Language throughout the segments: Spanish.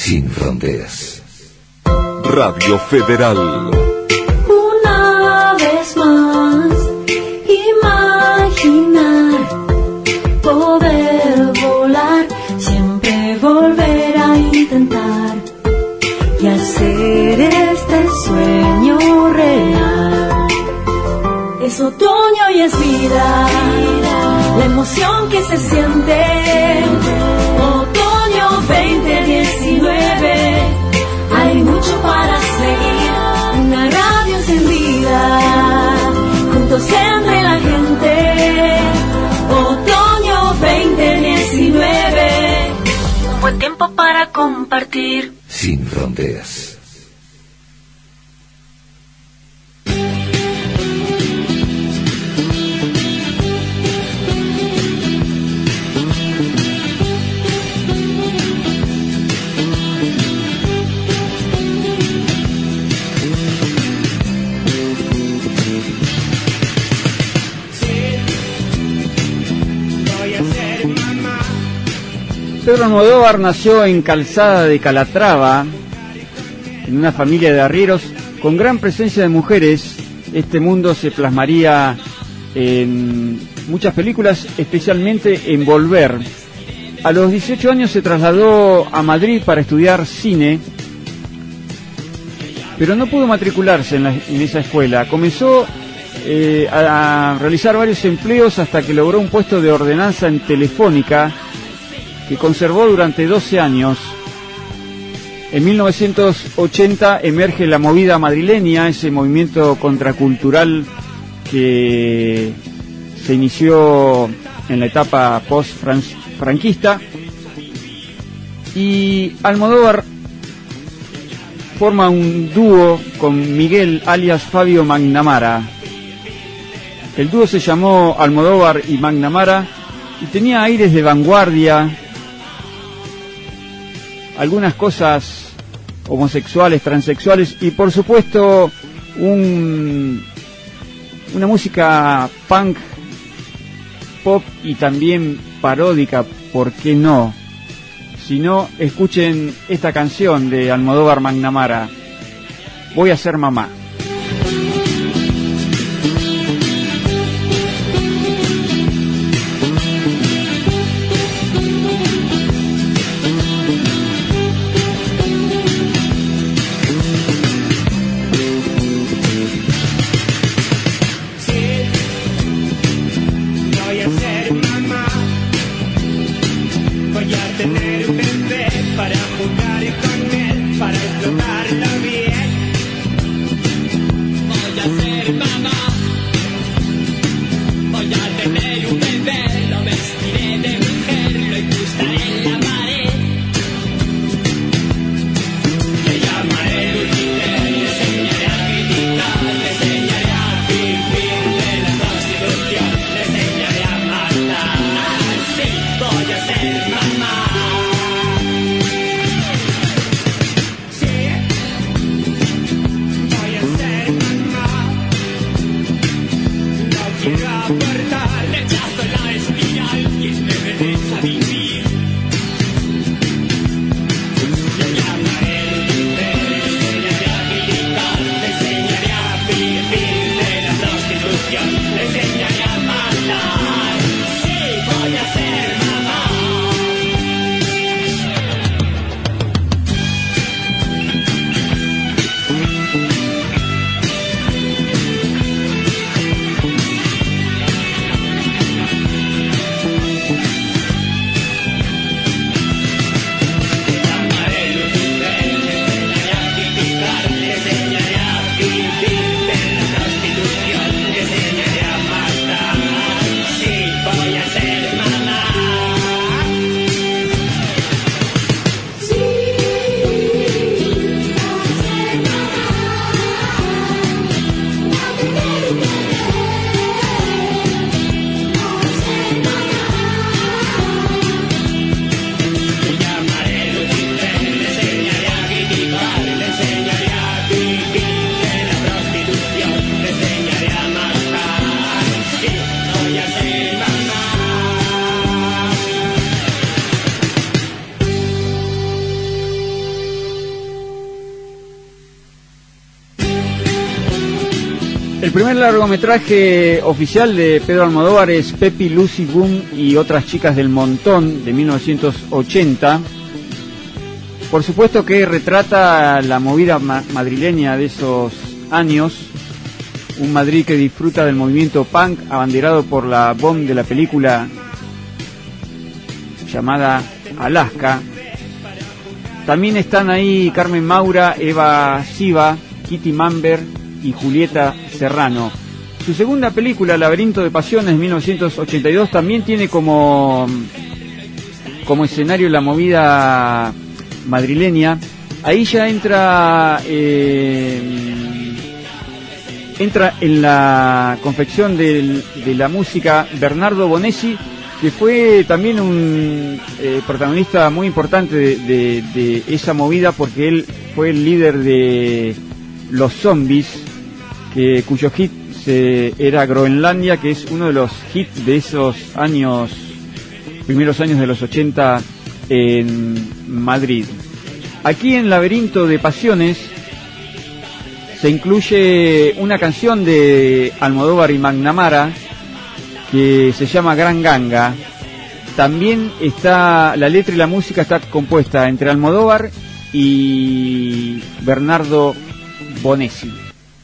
sin fronteras. Radio Federal. Una vez más, imaginar poder volar, siempre volver a intentar y hacer este sueño real. Es otoño y es vida, la emoción que se siente. Otoño 2019, hay mucho para seguir. Una radio encendida, juntos siempre la gente. Otoño 2019, un buen tiempo para compartir. Sin fronteras. Pedro Almodóvar nació en Calzada de Calatrava, en una familia de arrieros con gran presencia de mujeres. Este mundo se plasmaría en muchas películas, especialmente en Volver. A los 18 años se trasladó a Madrid para estudiar cine, pero no pudo matricularse en esa escuela. Comenzó a realizar varios empleos hasta que logró un puesto de ordenanza en Telefónica, que conservó durante 12 años. En 1980 emerge la movida madrileña, ese movimiento contracultural que se inició en la etapa post-franquista, y Almodóvar forma un dúo con Miguel, alias Fabio McNamara. El dúo se llamó Almodóvar y McNamara y tenía aires de vanguardia, algunas cosas homosexuales, transexuales y por supuesto una música punk, pop y también paródica, ¿por qué no? Si no, escuchen esta canción de Almodóvar McNamara, Voy a ser mamá. El primer largometraje oficial de Pedro Almodóvar es Pepi, Lucy, Boom y otras chicas del montón, de 1980. Por supuesto que retrata la movida madrileña de esos años, un Madrid que disfruta del movimiento punk abanderado por la bomba de la película llamada Alaska. También están ahí Carmen Maura, Eva Siva, Kitty Mamber y Julieta Serrano. Su segunda película, Laberinto de Pasiones, 1982, también tiene como escenario la movida madrileña. Ahí ya entra en la confección de la música Bernardo Bonesi, que fue también un protagonista muy importante de esa movida, porque él fue el líder de Los Zombies, cuyo hit era Groenlandia, que es uno de los hits de esos años, primeros años de los 80 en Madrid. Aquí en Laberinto de Pasiones se incluye una canción de Almodóvar y McNamara que se llama Gran Ganga. También está la letra y la música está compuesta entre Almodóvar y Bernardo Bonesi.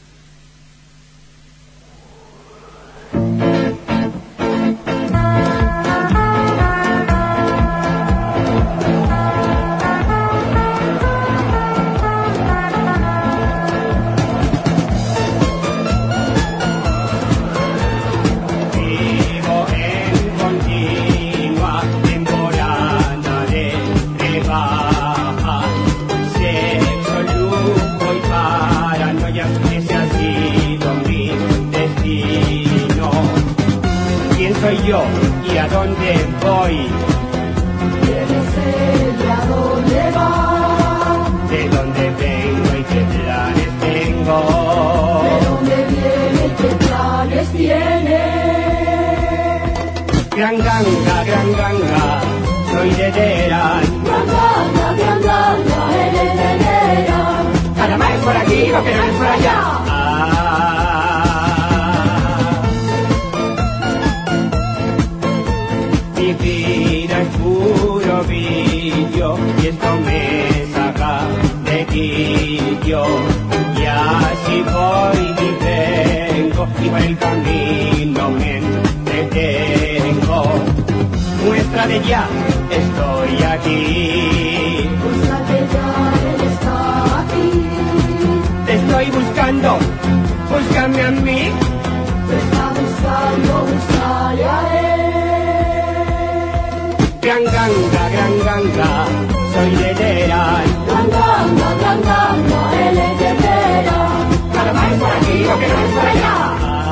Yo y a dónde voy. ¿Quién es él y a dónde va? De dónde vengo y qué planes tengo. ¿De dónde viene y qué planes tiene? Gran ganga, soy de Teherán. Gran ganga, eres de Teherán. Panamá es por aquí, lo que no es por allá. Mi vida es puro brillo y esto me saca de quillo. Y así voy y vengo y por el camino me entretengo. Muestra de ya, estoy aquí. Búscate ya, él está aquí. Te estoy buscando, búscame a mí. Te está buscando, búscale a él. Gran ganga, soy de Teherán. Gran ganga, él es de Teherán. Panamá es por aquí, lo que no es por allá.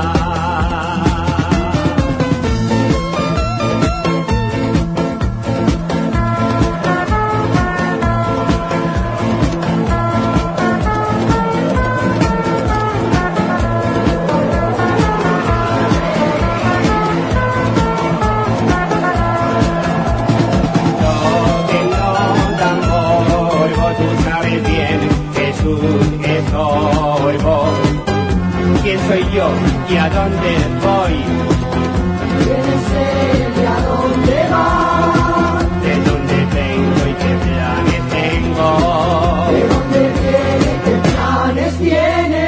¿Quién soy yo y a dónde voy? ¿Quién es él y a dónde va? ¿De dónde vengo y qué planes tengo? ¿De dónde viene y qué planes tiene?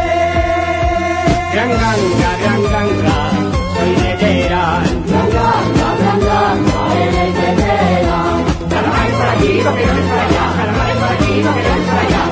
Gran ganga, soy de Teherán. Gran ganga, él es de Teherán. Panamá es por aquí, lo que no es por allá. Panamá es por aquí, lo que no es por allá.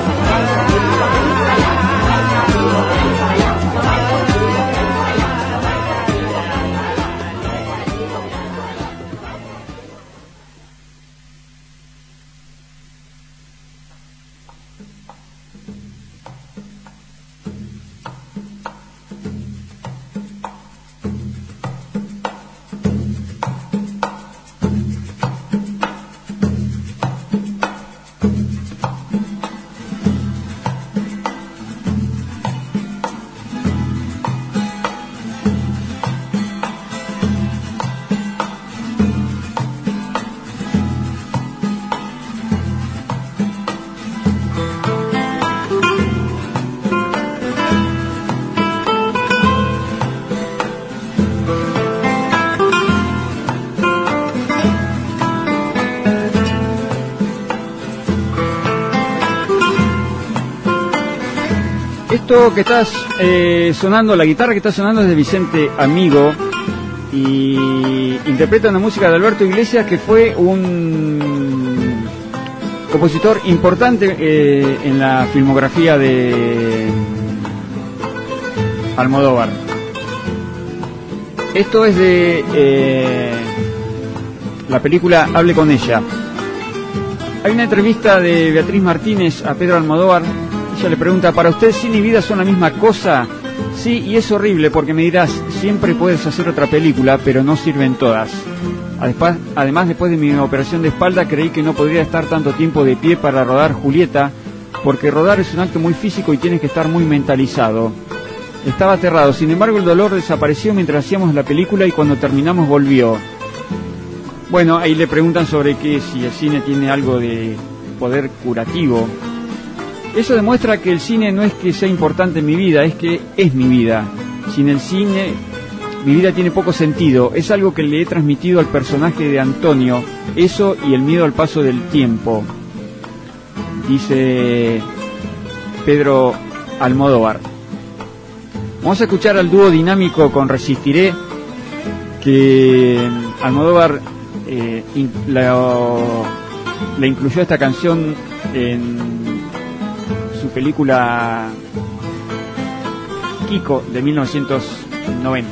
Esto que estás sonando, la guitarra que está sonando es de Vicente Amigo y interpreta una música de Alberto Iglesias, que fue un compositor importante en la filmografía de Almodóvar. Esto es de la película Hable con ella. Hay una entrevista de Beatriz Martínez a Pedro Almodóvar. Ella le pregunta: ¿para usted cine y vida son la misma cosa? Sí, y es horrible porque me dirás, siempre puedes hacer otra película, pero no sirven todas. Además, después de mi operación de espalda, creí que no podría estar tanto tiempo de pie para rodar Julieta, porque rodar es un acto muy físico y tienes que estar muy mentalizado. Estaba aterrado, sin embargo el dolor desapareció mientras hacíamos la película y cuando terminamos volvió. Bueno, ahí le preguntan sobre que si el cine tiene algo de poder curativo. Eso demuestra que el cine no es que sea importante en mi vida, es que es mi vida. Sin el cine, mi vida tiene poco sentido. Es algo que le he transmitido al personaje de Antonio, eso y el miedo al paso del tiempo, dice Pedro Almodóvar. Vamos a escuchar al dúo dinámico con Resistiré, que Almodóvar le incluyó esta canción en su película Kiko de 1990.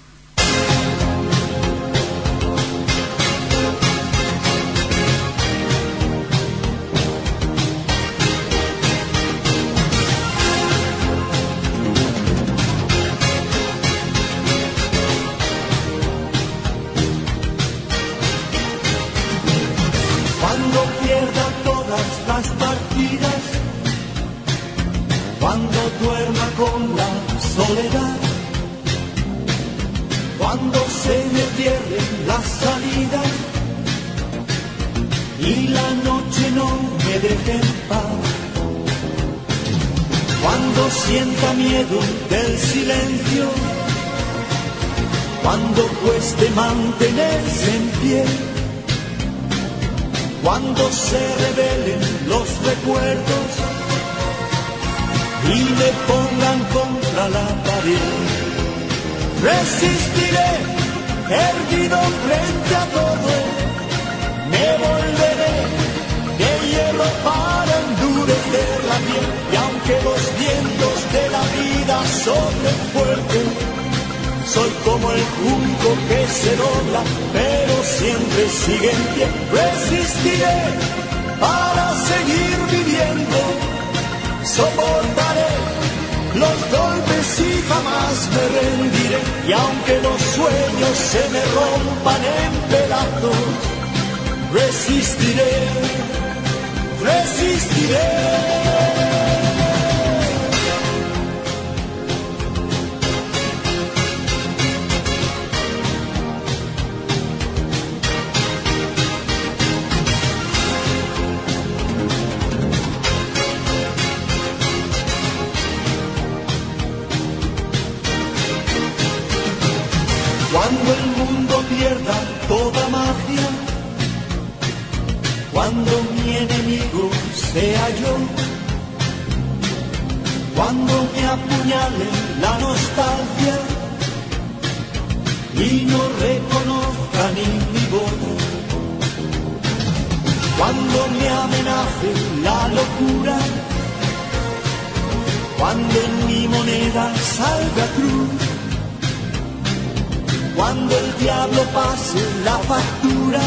Cuando pierda todas las partidas, cuando duerma con la soledad, cuando se me cierren las salidas y la noche no me deje en paz, cuando sienta miedo del silencio, cuando cueste mantenerse en pie, cuando se revelen los recuerdos y me pongan contra la pared, resistiré erguido frente a todo, me volveré de hierro para endurecer la piel, y aunque los vientos de la vida soplen fuerte, soy como el junco que se dobla, pero siempre sigue en pie. Resistiré para seguir viviendo, soportaré los golpes y jamás me rendiré. Y aunque los sueños se me rompan en pedazos, resistiré, resistiré. Cuando el mundo pierda toda magia, cuando mi enemigo sea yo, cuando me apuñale la nostalgia y no reconozca ni mi voz, cuando me amenace la locura, cuando en mi moneda salga cruz, cuando el diablo pase la factura,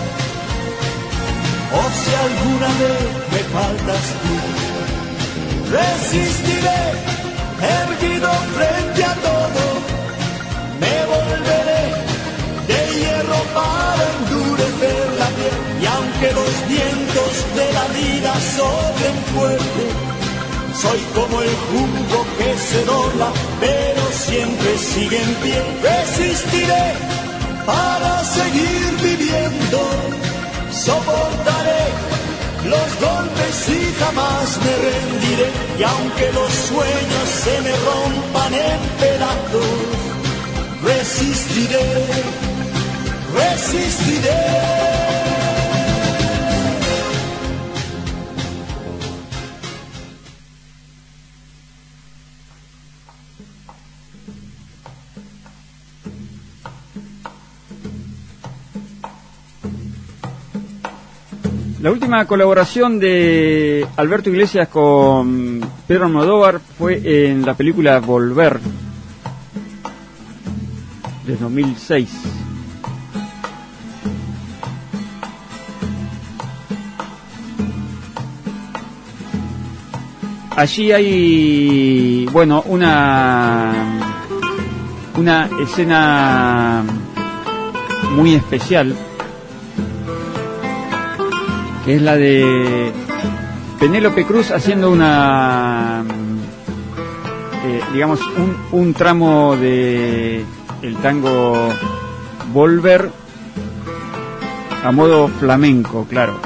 o si alguna vez me faltas tú, resistiré erguido frente a todo, me volveré de hierro para endurecer la piel, y aunque los vientos de la vida soplen fuerte, soy como el junco que se dobla, pero siempre sigue en pie. Resistiré para seguir viviendo, soportaré los golpes y jamás me rendiré. Y aunque los sueños se me rompan en pedazos, resistiré, resistiré. La última colaboración de Alberto Iglesias con Pedro Almodóvar fue en la película Volver, de 2006. Allí hay, bueno, una escena muy especial, que es la de Penélope Cruz haciendo digamos, un tramo de el tango Volver a modo flamenco, claro.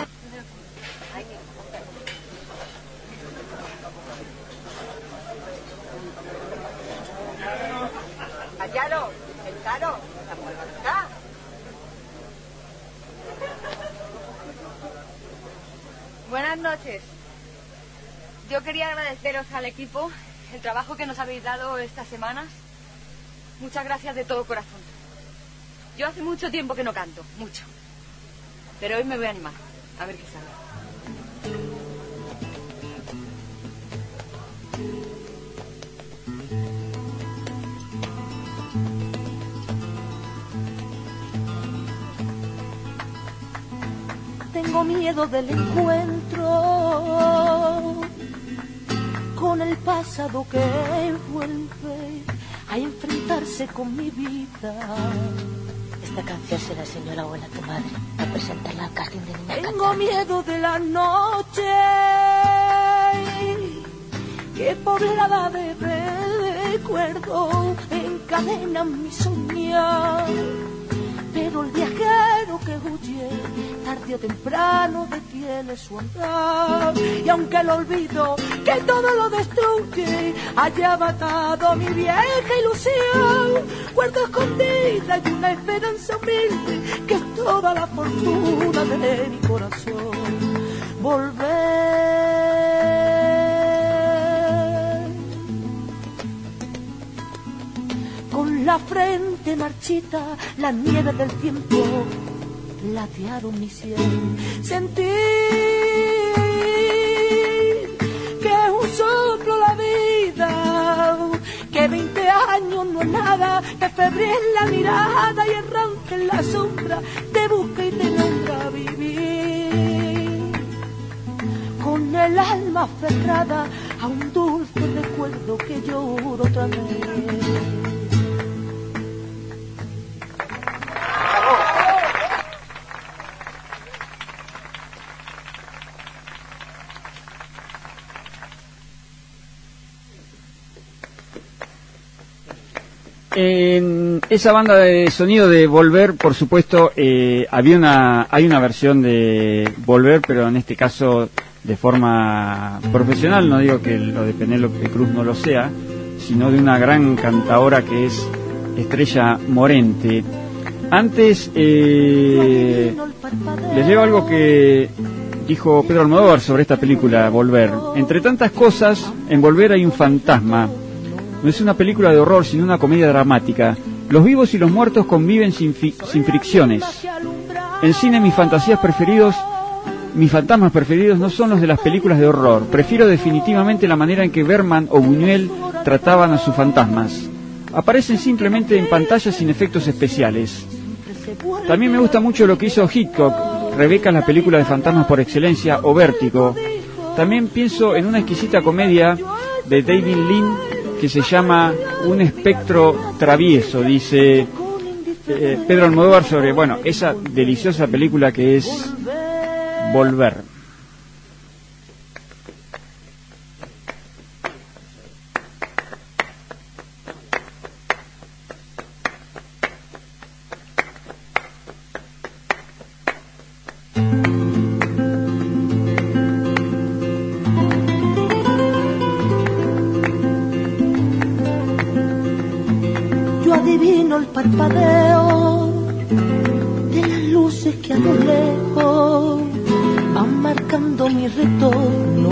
Buenas noches. Yo quería agradeceros al equipo el trabajo que nos habéis dado estas semanas. Muchas gracias de todo corazón. Yo hace mucho tiempo que no canto, mucho. Pero hoy me voy a animar, a ver qué sale. Tengo miedo del encuentro con el pasado que vuelve a enfrentarse con mi vida. Esta canción se la enseñó la abuela a tu madre a presentarla al casting de niña. Tengo miedo de la noche que poblada de recuerdo encadenan mi soñar. Pero el viajero que huye tarde o temprano detiene su andar. Y aunque el olvido que todo lo destruye haya matado mi vieja ilusión, guardo escondida y una esperanza humilde que es toda la fortuna de mi corazón. Volver con la frente marchita, la nieve del tiempo platearon mi sien. Sentir que es un soplo la vida, que 20 años no es nada, que febril la mirada y errante en la sombra te busca y te logra vivir. Con el alma aferrada a un dulce recuerdo que lloro otra vez. En esa banda de sonido de Volver, por supuesto, hay una versión de Volver, pero en este caso de forma profesional. No digo que lo de Penélope Cruz no lo sea, sino de una gran cantadora que es Estrella Morente. Antes les leo algo que dijo Pedro Almodóvar sobre esta película Volver. Entre tantas cosas, en Volver hay un fantasma. No es una película de horror, sino una comedia dramática. Los vivos y los muertos conviven sin fricciones. En cine mis fantasmas preferidos no son los de las películas de horror. Prefiero definitivamente la manera en que Bergman o Buñuel trataban a sus fantasmas. Aparecen simplemente en pantalla sin efectos especiales. También me gusta mucho lo que hizo Hitchcock. Rebecca es la película de fantasmas por excelencia, o Vértigo. También pienso en una exquisita comedia de David Lean que se llama Un espectro travieso, dice Pedro Almodóvar sobre, esa deliciosa película que es Volver. Adivino el parpadeo de las luces que a lo lejos van marcando mi retorno.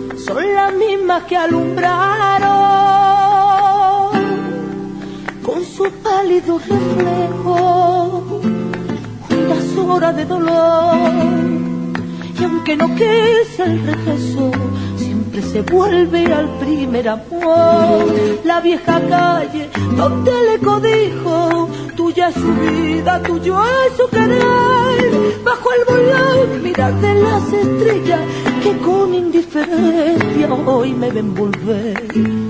Son las mismas que alumbraron con su pálido reflejo, unas horas de dolor. Y aunque no quise el regreso, siempre se vuelve al primer amor. La vieja calle donde le codijo, tuya es su vida, tuyo es su querer. Bajo el volón mirar de las estrellas que con indiferencia hoy me ven volver,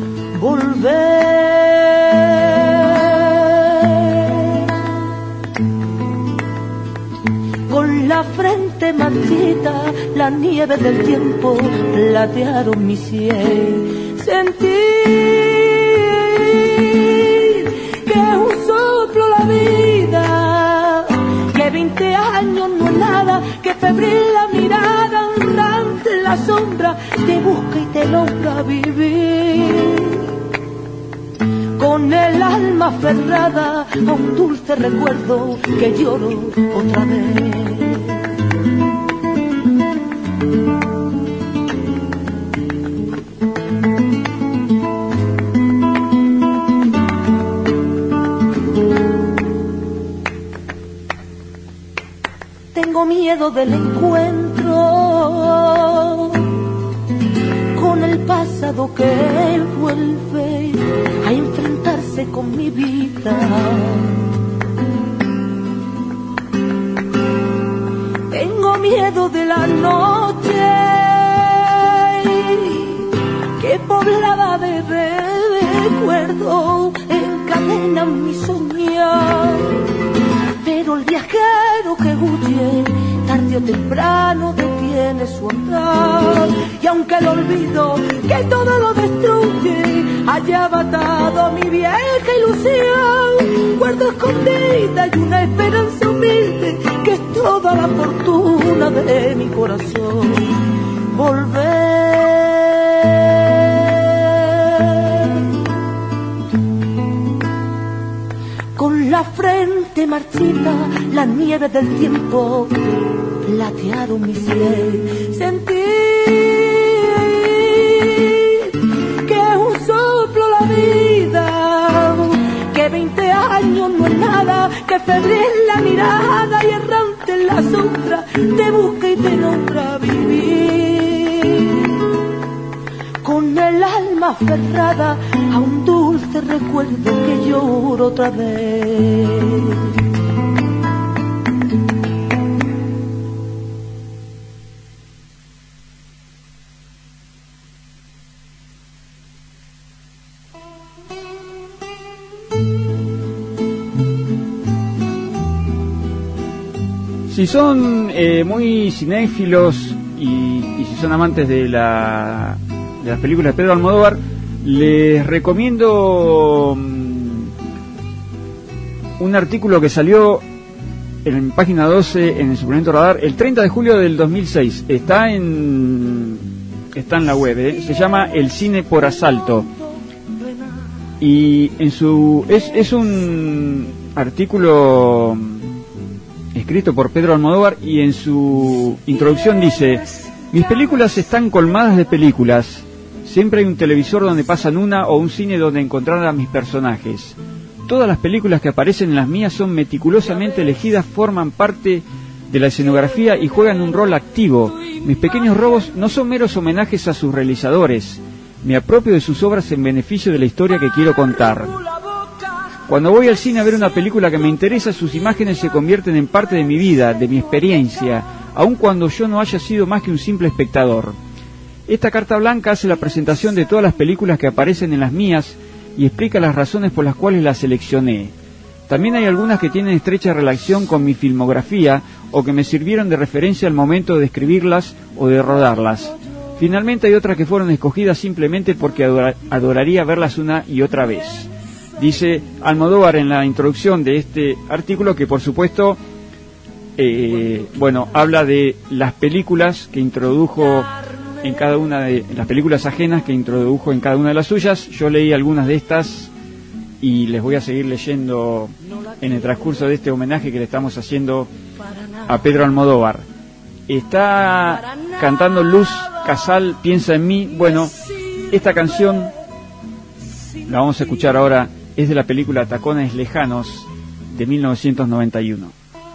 Con la frente marchita, la nieve del tiempo platearon mi sien. Sentir que es un soplo la vida, que 20 años no es nada, que febril la mirada errante en la sombra te busca y te logra vivir. Con el alma aferrada a un dulce recuerdo que lloro otra vez. Tengo miedo del encuentro con el pasado que vuelve a enfrentarse con mi vida. Tengo miedo de la noche que poblada de recuerdo encadena mi soñar. Pero el viajero que huye tarde o temprano detiene su andar. Y aunque el olvido que todo lo destruye haya matado mi vieja ilusión, guardo escondida y una esperanza humilde que es toda la fortuna de mi corazón. Con la frente marchita, la nieve del tiempo platearon mi sien. Sentir que es un soplo la vida, que 20 años no es nada, que febril la mirada y errante en la sombra te busca y te nombra vivir. Con el alma aferrada a un dulce recuerdo que lloro otra vez. Si son muy cinéfilos y si son amantes de las películas de Pedro Almodóvar, les recomiendo un artículo que salió en página 12 en el suplemento Radar el 30 de julio del 2006. Está en la web, se llama El cine por asalto. Y es un artículo escrito por Pedro Almodóvar, y en su introducción dice: mis películas están colmadas de películas. Siempre hay un televisor donde pasan una o un cine donde encontrar a mis personajes. Todas las películas que aparecen en las mías son meticulosamente elegidas, forman parte de la escenografía y juegan un rol activo. Mis pequeños robos no son meros homenajes a sus realizadores. Me apropio de sus obras en beneficio de la historia que quiero contar. Cuando voy al cine a ver una película que me interesa, sus imágenes se convierten en parte de mi vida, de mi experiencia, aun cuando yo no haya sido más que un simple espectador. Esta carta blanca hace la presentación de todas las películas que aparecen en las mías y explica las razones por las cuales las seleccioné. También hay algunas que tienen estrecha relación con mi filmografía o que me sirvieron de referencia al momento de escribirlas o de rodarlas. Finalmente hay otras que fueron escogidas simplemente porque adoraría verlas una y otra vez. Dice Almodóvar en la introducción de este artículo, que por supuesto habla de las películas que introdujo en cada una de las películas ajenas que introdujo en cada una de las suyas. Yo leí algunas de estas y les voy a seguir leyendo en el transcurso de este homenaje que le estamos haciendo a Pedro Almodóvar. Está cantando Luz Casal, Piensa en mí. Bueno, esta canción la vamos a escuchar ahora es de la película Tacones Lejanos de 1991.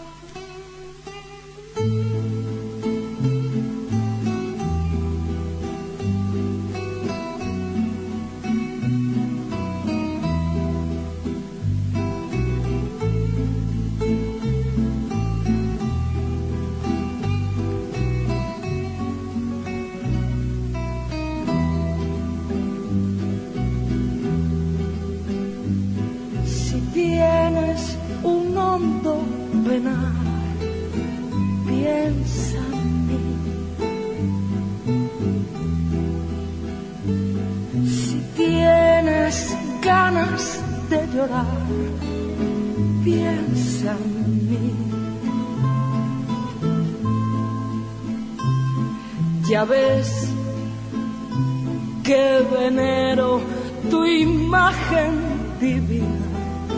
Ya ves que venero tu imagen divina,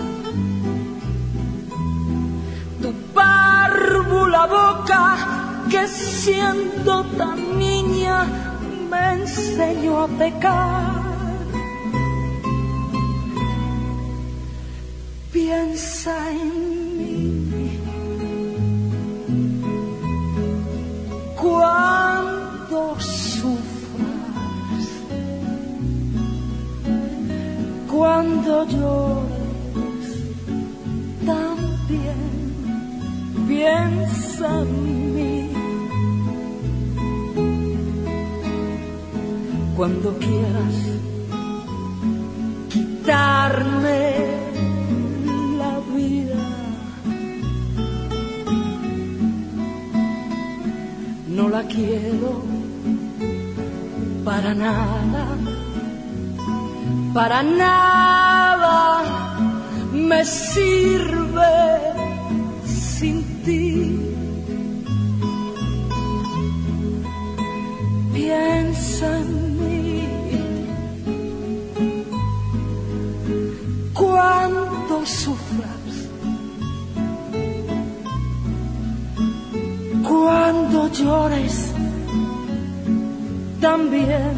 tu párvula boca que siendo tan niña me enseñó a pecar. Piensa en mí cuando sufras, cuando llores, también piensa en mí. Cuando quieras quitarme la vida, no la quiero para nada, para nada me sirve sin ti. Piensa en mí cuando sufras, cuando llores, también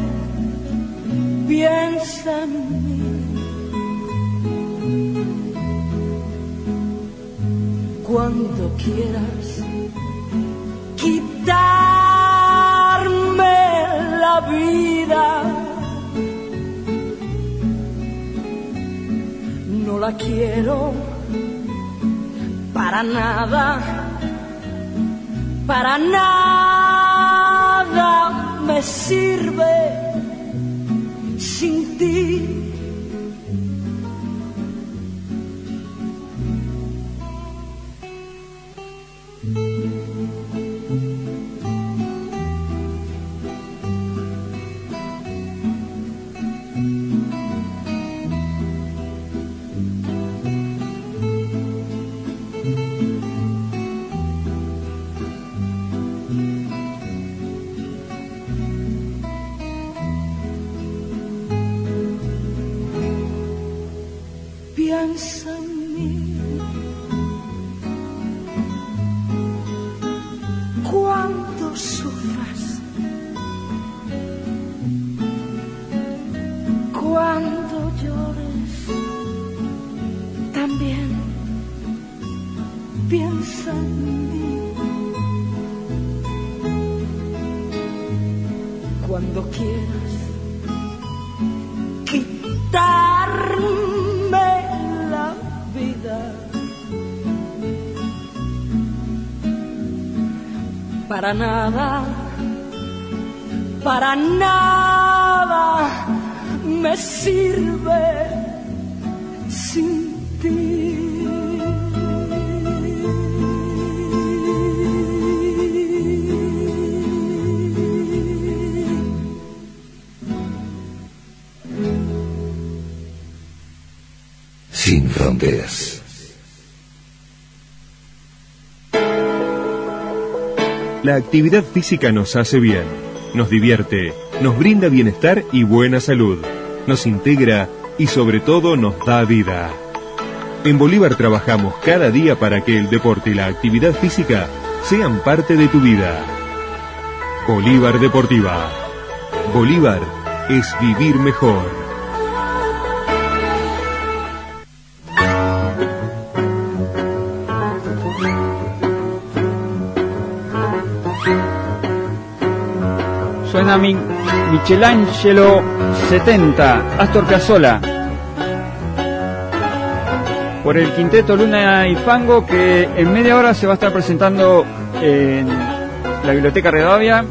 piensa en mí. Cuando quieras quitarme la vida, no la quiero para nada, para nada me sirve sin ti. Piensa en mí cuando sufras, cuando llores, también piensa en mí. Cuando quieras quitarme la vida, para nada, para nada me sirve sin ti. Sin fronteras. La actividad física nos hace bien, nos divierte, nos brinda bienestar y buena salud, nos integra y sobre todo nos da vida. En Bolívar trabajamos cada día para que el deporte y la actividad física sean parte de tu vida. Bolívar Deportiva. Bolívar es vivir mejor. Suena Michelangelo 70, Astor Piazzolla, por el quinteto Luna y Fango, que en media hora se va a estar presentando en la Biblioteca Rivadavia.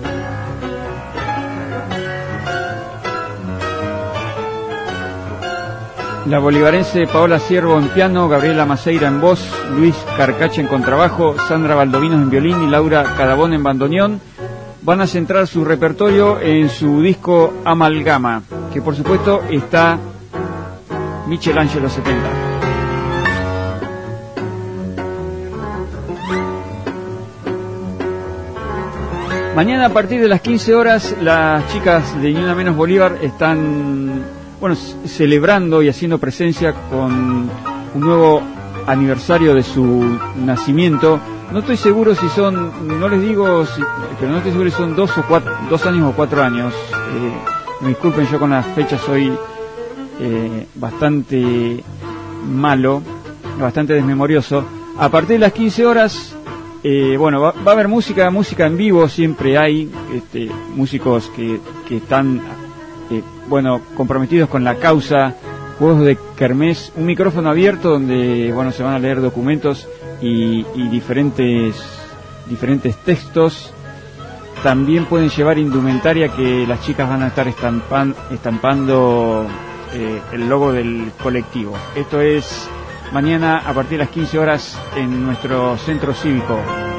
La bolivarense Paola Ciervo en piano, Gabriela Maceira en voz, Luis Carcache en contrabajo, Sandra Valdovinos en violín y Laura Cadabón en bandoneón van a centrar su repertorio en su disco Amalgama, que por supuesto está Michelangelo 70. Mañana a partir de las 15 horas las chicas de Ni Una Menos Bolívar están celebrando y haciendo presencia con un nuevo aniversario de su nacimiento. No estoy seguro si son, no les digo, pero no estoy seguro si son 2 años o 4 años. Me disculpen, yo con las fechas soy bastante malo, bastante desmemorioso. A partir de las 15 horas, va a haber música en vivo, siempre hay músicos que están comprometidos con la causa, juegos de kermés, un micrófono abierto donde se van a leer documentos y diferentes textos. También pueden llevar indumentaria que las chicas van a estar estampando el logo del colectivo. Esto es mañana a partir de las 15 horas en nuestro centro cívico.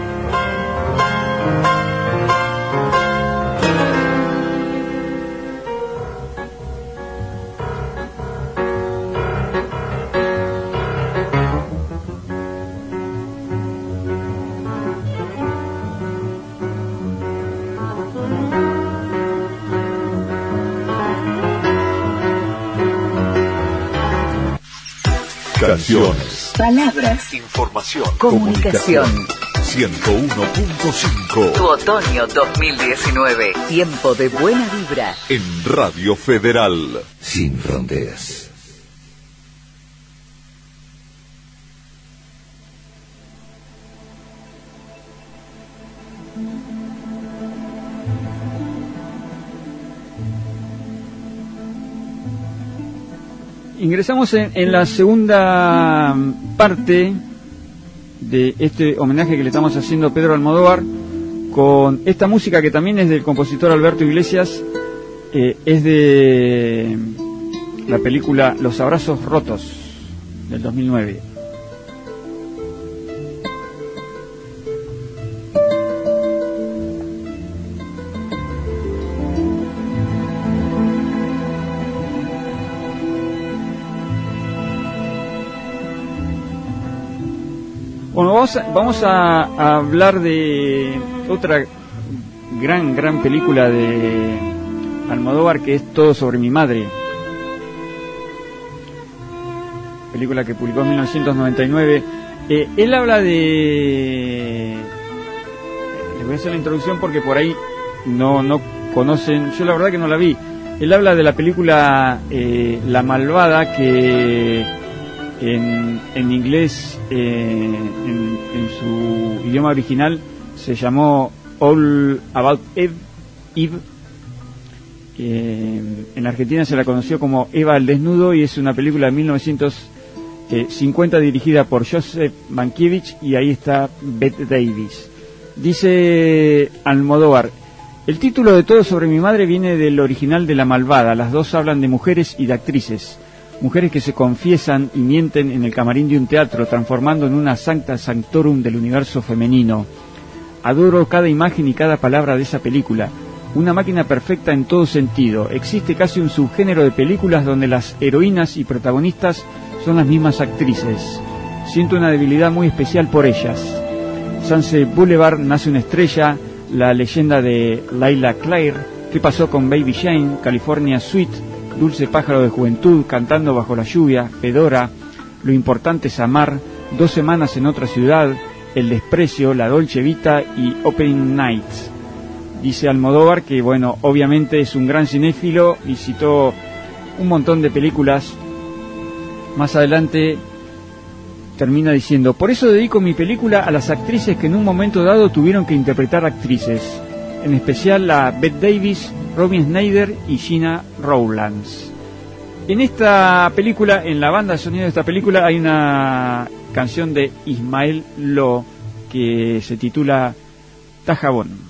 Canciones, palabras, información, comunicación. 101.5. Tu otoño 2019. Tiempo de buena vibra. En Radio Federal. Sin fronteras. Ingresamos en la segunda parte de este homenaje que le estamos haciendo a Pedro Almodóvar con esta música que también es del compositor Alberto Iglesias, es de la película Los Abrazos Rotos del 2009. Bueno, vamos a hablar de otra gran película de Almodóvar, que es Todo sobre mi madre. Película que publicó en 1999. Él habla de... Les voy a hacer la introducción porque por ahí no conocen. Yo la verdad que no la vi. Él habla de la película La Malvada, que en inglés, en su idioma original, se llamó All About Eve. En Argentina se la conoció como Eva al Desnudo, y es una película de 1950 dirigida por Joseph Mankiewicz, y ahí está Bette Davis. Dice Almodóvar: el título de Todo sobre mi madre viene del original de La Malvada. Las dos hablan de mujeres y de actrices. Mujeres que se confiesan y mienten en el camarín de un teatro, transformando en una sancta sanctorum del universo femenino. Adoro cada imagen y cada palabra de esa película. Una máquina perfecta en todo sentido. Existe casi un subgénero de películas donde las heroínas y protagonistas son las mismas actrices. Siento una debilidad muy especial por ellas. Sunset Boulevard, Nace una estrella, la leyenda de Layla Claire, ¿Qué pasó con Baby Jane?, California Suite, Dulce pájaro de juventud, Cantando bajo la lluvia, Fedora, Lo importante es amar, 2 semanas en otra ciudad, El desprecio, La Dolce Vita y Opening Night. Dice Almodóvar que, obviamente es un gran cinéfilo y citó un montón de películas. Más adelante termina diciendo: por eso dedico mi película a las actrices que en un momento dado tuvieron que interpretar actrices. en especial a Bette Davis, Robin Schneider y Gina Rowlands. En esta película, en la banda de sonido de esta película, hay una canción de Ismael Lo que se titula Tajabón.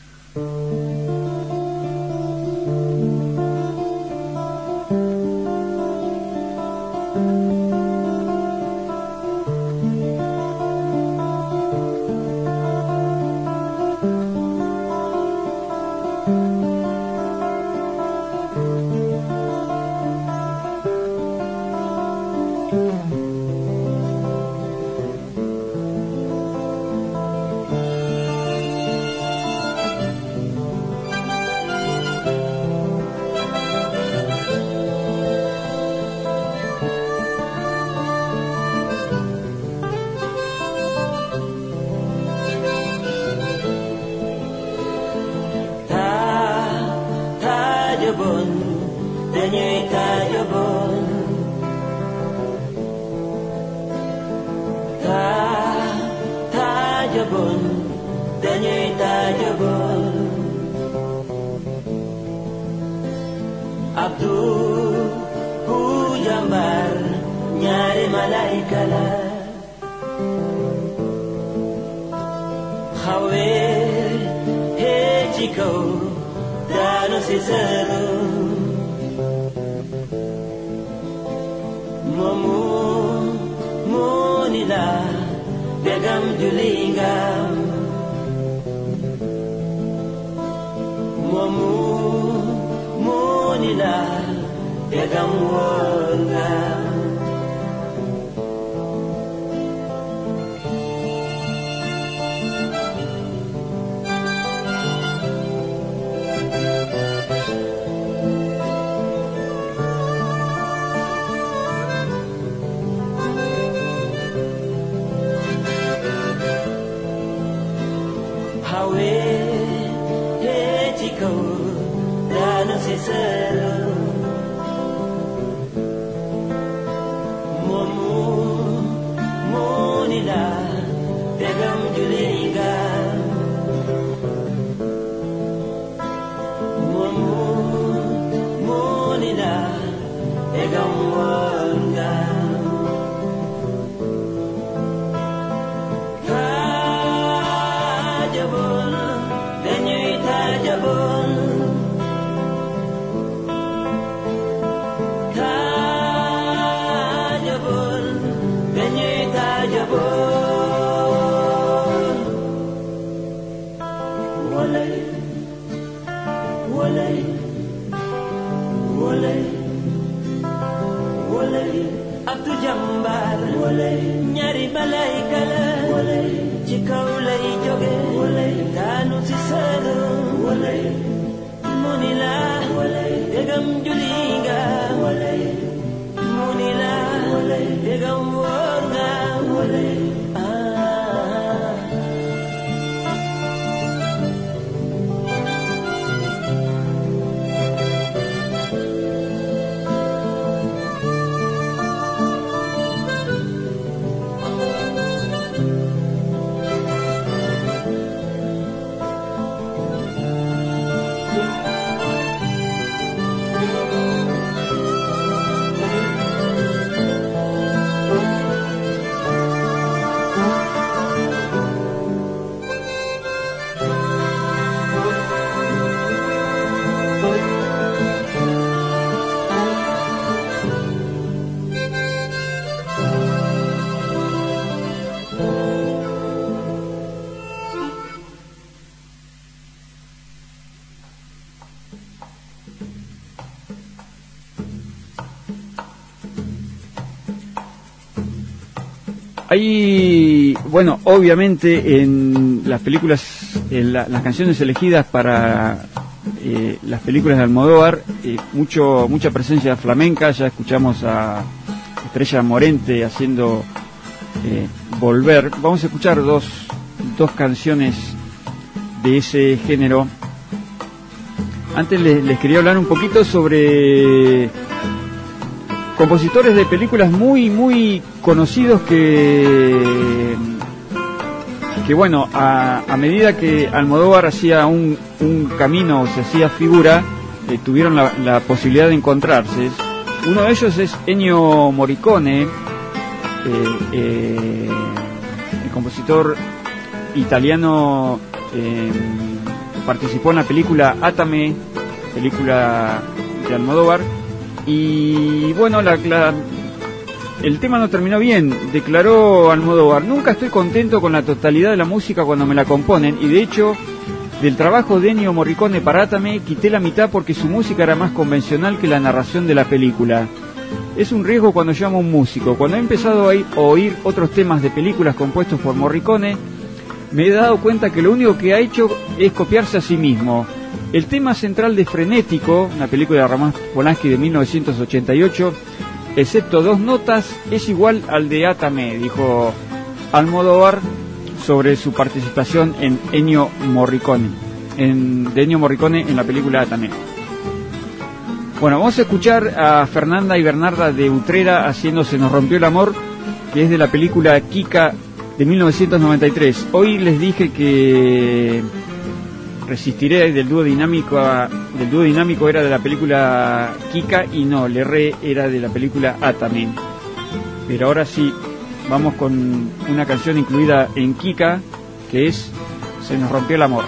Hay, bueno, obviamente en las películas, las canciones elegidas para las películas de Almodóvar, mucha presencia flamenca. Ya escuchamos a Estrella Morente haciendo Volver. Vamos a escuchar dos canciones de ese género. Antes les quería hablar un poquito sobre compositores de películas muy conocidos que que bueno, a medida que Almodóvar hacía un camino, se hacía figura, tuvieron la posibilidad de encontrarse. Uno de ellos es Ennio Morricone, el compositor italiano, participó en la película Átame, película de Almodóvar, y bueno, el tema no terminó bien. Declaró Almodóvar: nunca estoy contento con la totalidad de la música cuando me la componen, y de hecho del trabajo de Ennio Morricone para Átame quité la mitad porque su música era más convencional que la narración de la película. Es un riesgo cuando llamo a un músico. Cuando he empezado a oír otros temas de películas compuestos por Morricone, me he dado cuenta que lo único que ha hecho es copiarse a sí mismo. El tema central de Frenético, una película de Roman Polanski de 1988, excepto 2 notas, es igual al de Átame, dijo Almodóvar sobre su participación en Ennio Morricone, de Ennio Morricone en la película Átame. Bueno, vamos a escuchar a Fernanda y Bernarda de Utrera haciendo Se nos rompió el amor, que es de la película Kika de 1993. Hoy les dije que Resistiré del dúo dinámico era de la película Kika, y no, le erré, era de la película Átame. Pero ahora sí, vamos con una canción incluida en Kika, que es Se nos rompió el amor.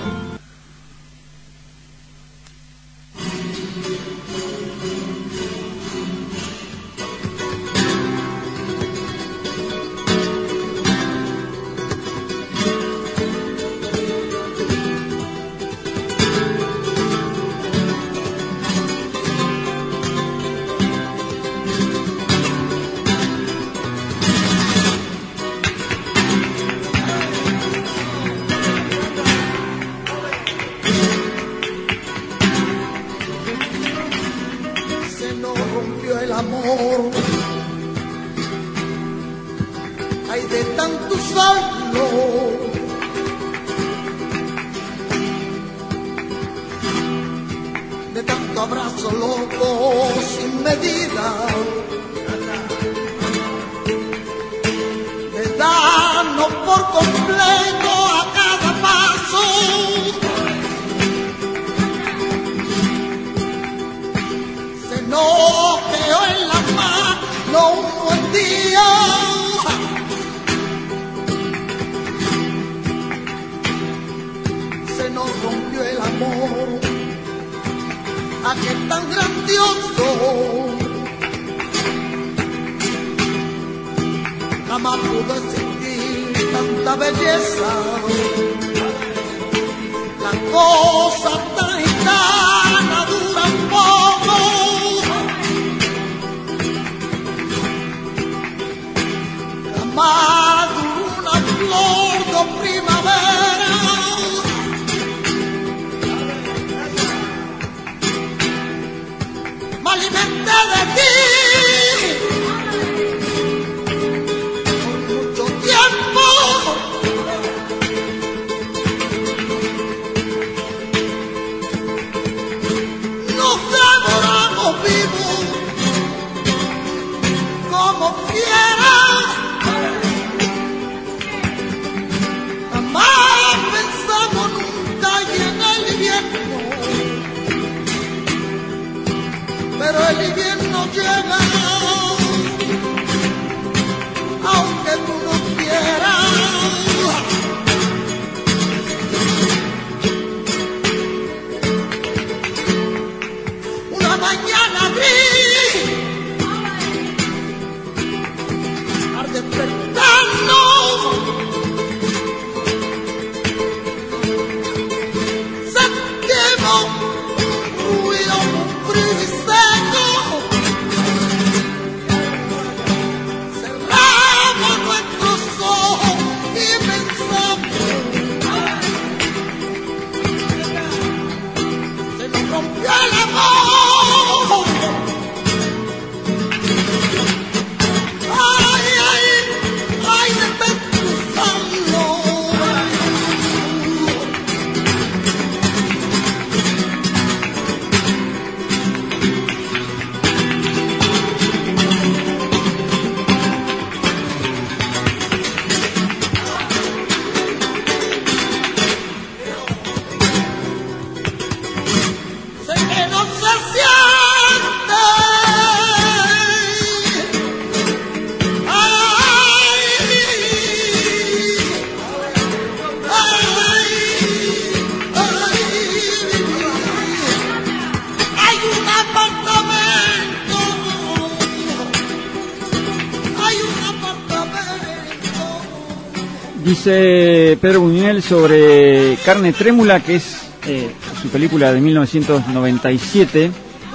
Dice Pedro Buñuel sobre Carne Trémula, que es su película de 1997.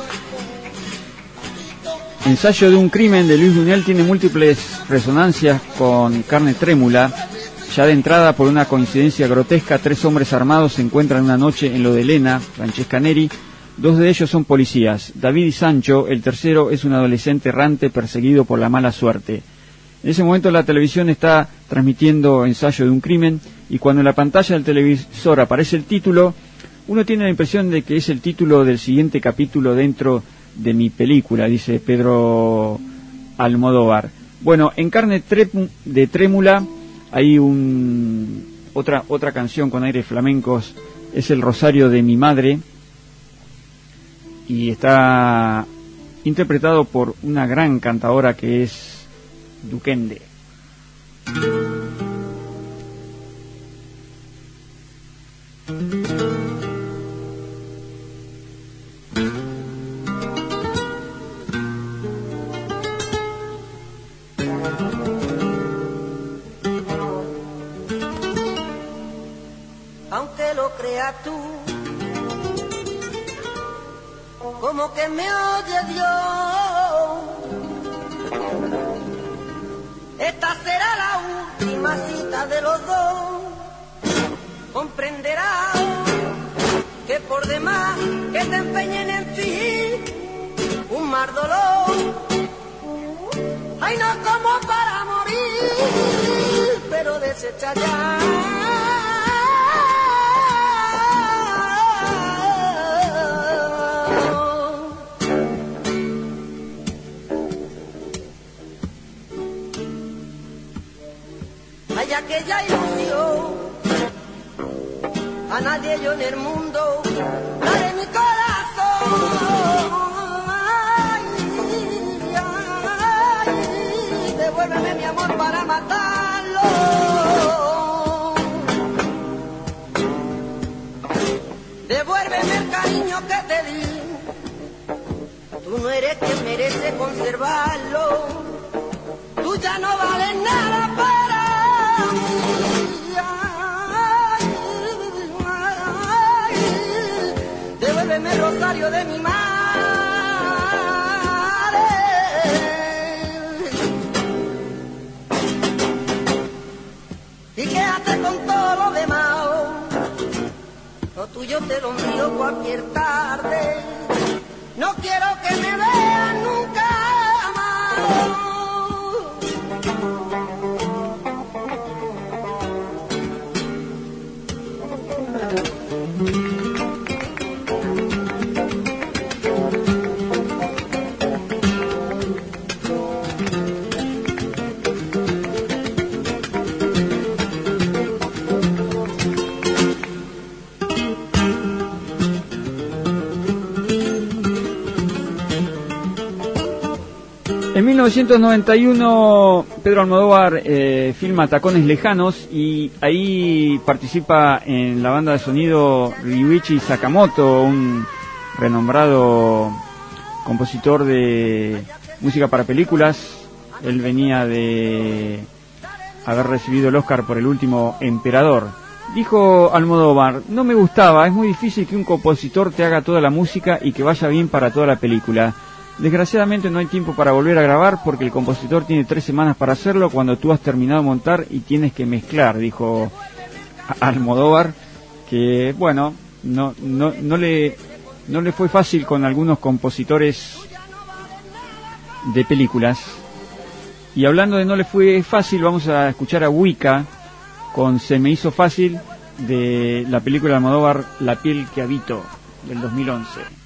Ensayo de un crimen de Luis Buñuel tiene múltiples resonancias con Carne Trémula. Ya de entrada, por una coincidencia grotesca, 3 hombres armados se encuentran una noche en lo de Elena, Francesca Neri. 2 de ellos son policías, David y Sancho. El tercero es un adolescente errante perseguido por la mala suerte. En ese momento la televisión está transmitiendo Ensayo de un crimen, y cuando en la pantalla del televisor aparece el título, uno tiene la impresión de que es el título del siguiente capítulo dentro de mi película, dice Pedro Almodóvar. Bueno, en Carne de Trémula hay otra canción con aires flamencos, es El Rosario de mi madre, y está interpretado por una gran cantadora que es Duquende. Aunque lo creas tú, como que me oye Dios, esta será la última cita de los dos. Comprenderás que por demás que te empeñen en fingir un mar dolor, ay, no como para morir, pero desecha ya. Hay aquella ilusión, a nadie yo en el mundo daré mi corazón. Ay, ay, devuélveme mi amor para matarlo. Devuélveme el cariño que te di. Tú no eres quien merece conservarlo. Tú ya no vales nada para devuélveme el rosario de mi madre y quédate con todo lo demás. Lo tuyo te lo envío cualquier tarde. No quiero que me vean nunca más. En 1991 Pedro Almodóvar filma Tacones Lejanos, y ahí participa en la banda de sonido Ryuichi Sakamoto, un renombrado compositor de música para películas. Él venía de haber recibido el Oscar por El Último Emperador. Dijo Almodóvar: no me gustaba, es muy difícil que un compositor te haga toda la música y que vaya bien para toda la película. Desgraciadamente no hay tiempo para volver a grabar porque el compositor tiene 3 semanas para hacerlo cuando tú has terminado de montar y tienes que mezclar, dijo Almodóvar, que bueno, no le fue fácil con algunos compositores de películas. Y hablando de no le fue fácil, vamos a escuchar a Wicca con Se me hizo fácil, de la película de Almodóvar La piel que habito, del 2011.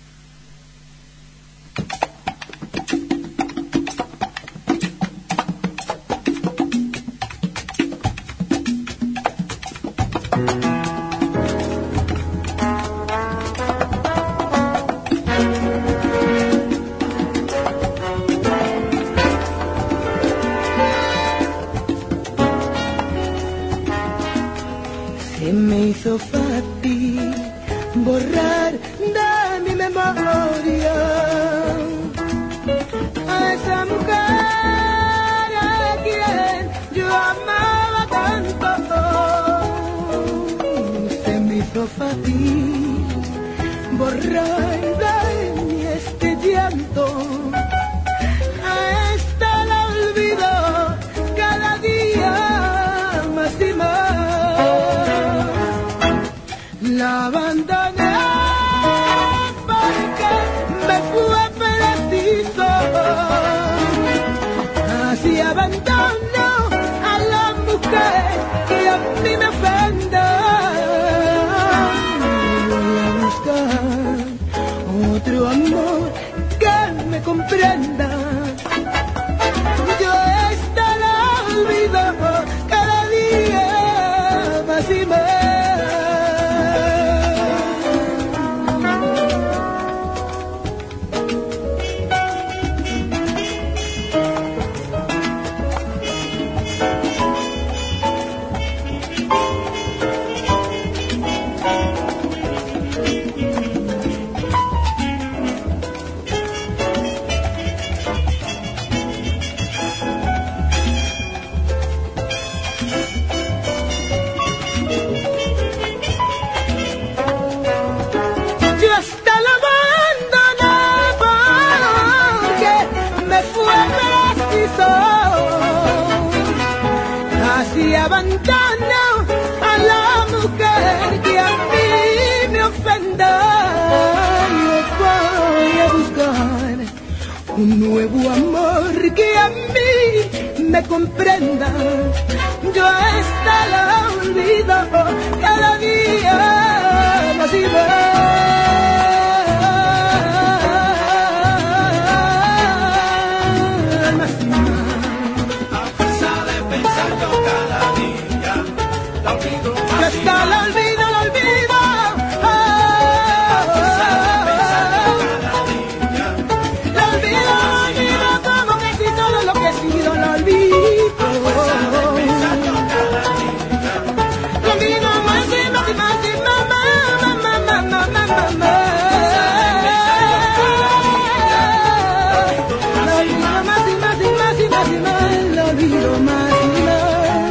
Se me hizo fácil borrar de mi memoria a esa mujer a quien yo amaba tanto. borrar de mí este llanto. A esta la olvido cada día más y más. La abandoné porque me fue preciso. Así abandono a la mujer que a mí me ofende. Otro amor que me comprenda. Yo esta la olvido cada día más y más. Abandono a la mujer que a mí me ofenda. Yo voy a buscar un nuevo amor que a mí me comprenda. Yo esta la olvido cada día más y más. Hasta la olvido, la olvido. La olvido, la olvido, como que si todo lo que he sido la olvido. La olvido más y más y más y más, más, más, más, más, más, más. La olvido más y más y más y más y más, la olvido más y más.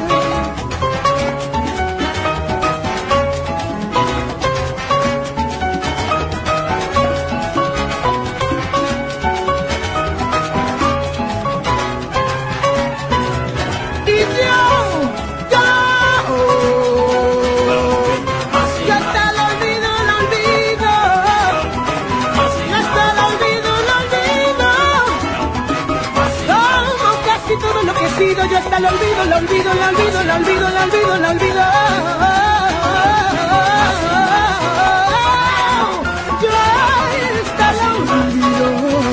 Yo hasta la olvido, la olvido, la olvido, la olvido, la olvido, la olvido. Yo hasta la olvido.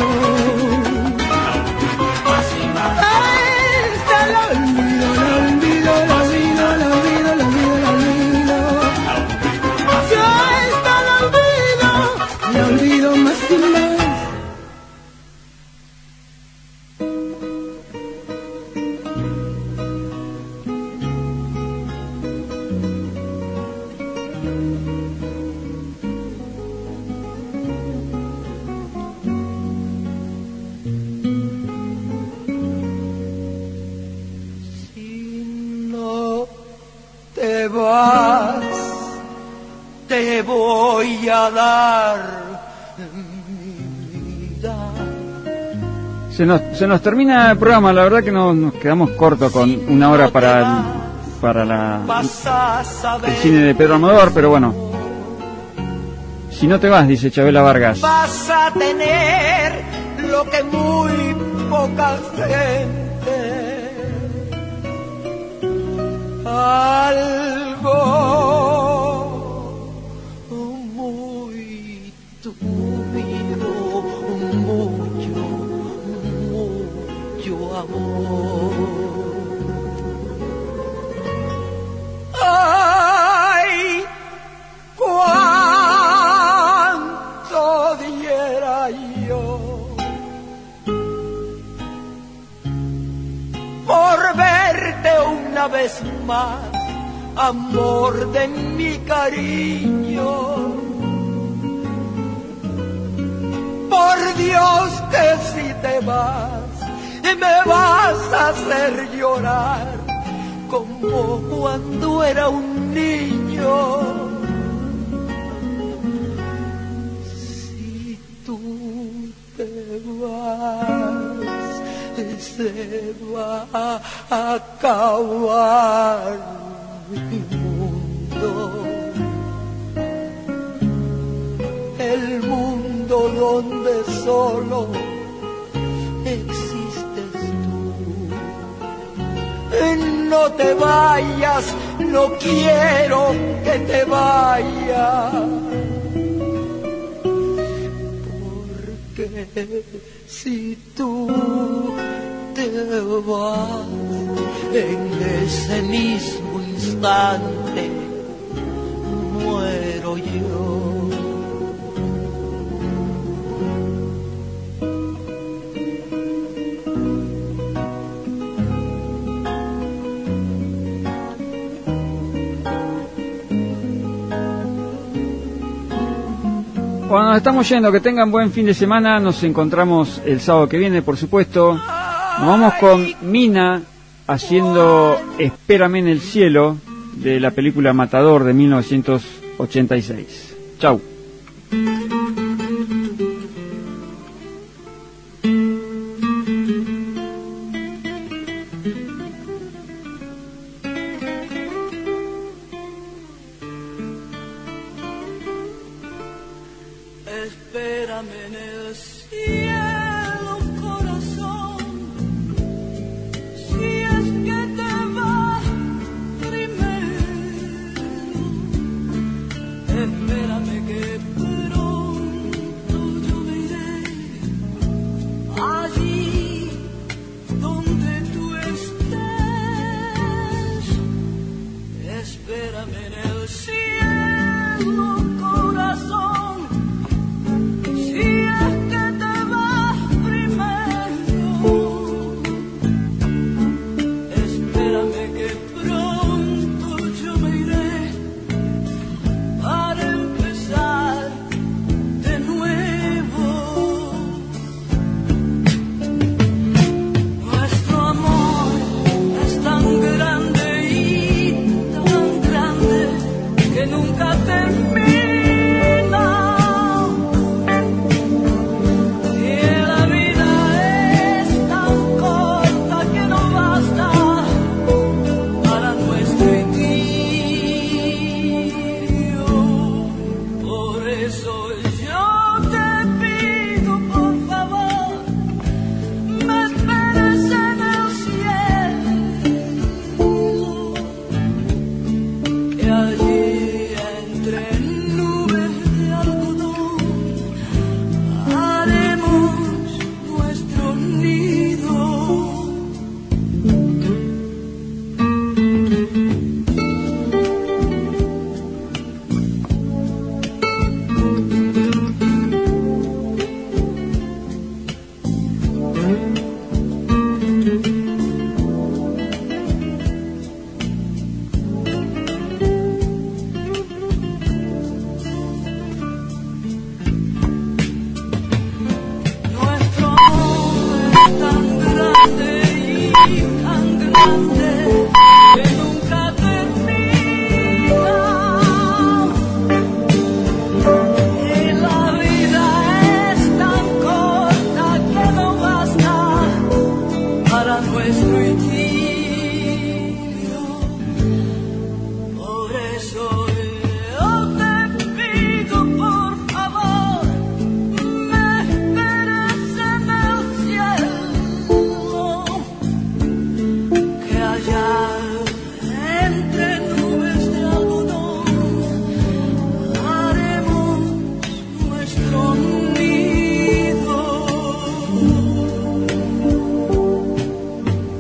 Hasta la olvido, la olvido, la olvido, la olvido, la olvido, la olvido. Yo hasta la olvido, la olvido más y más. Te voy a dar mi vida. Se nos termina el programa, la verdad que nos quedamos cortos con una hora para el cine de Pedro Almodóvar, pero bueno. Si no te vas, dice Chabela Vargas. Vas a tener lo que muy poca gente. Algo muy tupido, mucho amor. Ay, cuánto diera yo por verte una vez más, amor de mi cariño. Por Dios que si te vas, me vas a hacer llorar como cuando era un niño. se va a acabar mi mundo. El mundo donde solo existes tú. No te vayas, no quiero que te vayas. Porque si tú te vas en ese mismo instante, muero yo. Bueno, nos estamos yendo, que tengan buen fin de semana, nos encontramos el sábado que viene, por supuesto. Nos vamos con Mina haciendo Espérame en el cielo, de la película Matador de 1986. Chau. Espérame en el cielo, corazón, si es que te vas primero. Espérame que pronto yo me iré allí donde tú estés. Espérame en el cielo, corazón.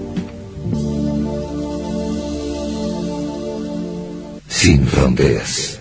Sin fronteras.